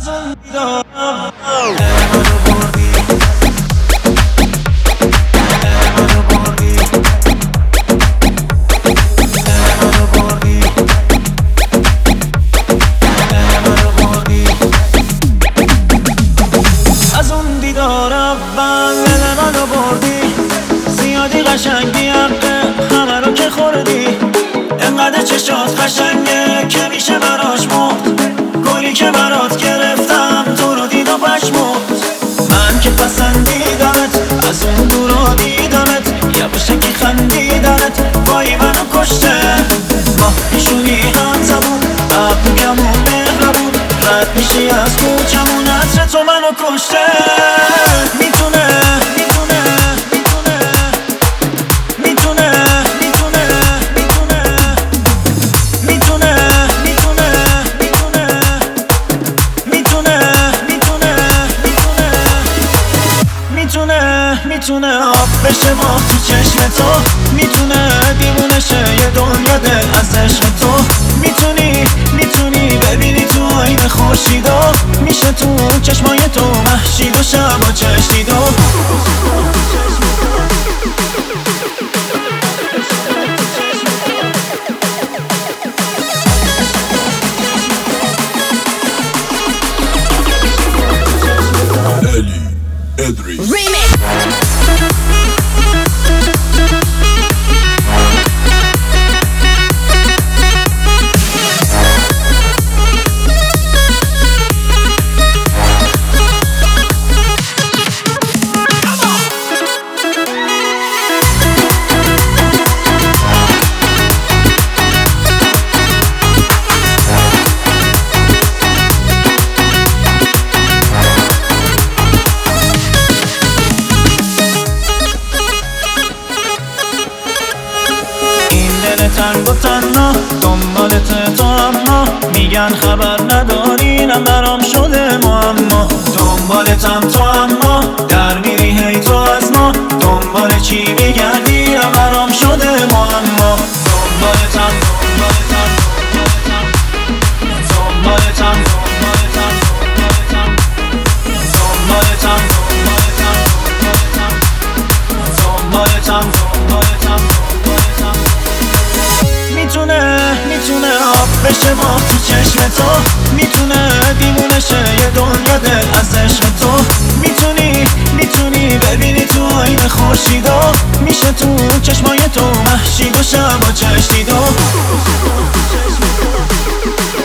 از اون دیدارم منو بردی زیادی قشنگی حقه همه رو که خوردی انقدر چشات قشنگه که میشه براش مرد گلی که برات گرفتم تو رو دید و پشمرد من که پسندیدمت از اون دورا دیدمت یواشکی خندیدمت وای منو کشته ما پیشونی هم زبون ابروگمون مهربون رد میشی از کوچمون عطر تو منو کشته میتونه آب بشه ما تو چشم تو میتونه دیوونه شه یه دنیا دل از عشق تو میتونی ببینی تو آینه خورشیدو میشه تو چشمای تو مهشید و شبا چشیدو Eli Edris تنگ و تنها دنبالت تو اما میگن خبر ندارینم برام شده معما دنبالتم تو اما در میری هی تو از ما دنبال چی میگردیم برام شده معما دنبالتم میتونه آب بشه ما تو چشم تو میتونه دیوونه شه یه دنیا دل از عشق تو میتونی ببینی تو آینه خورشیدو میشه تو چشمای تو مهشید و شبا چشیدو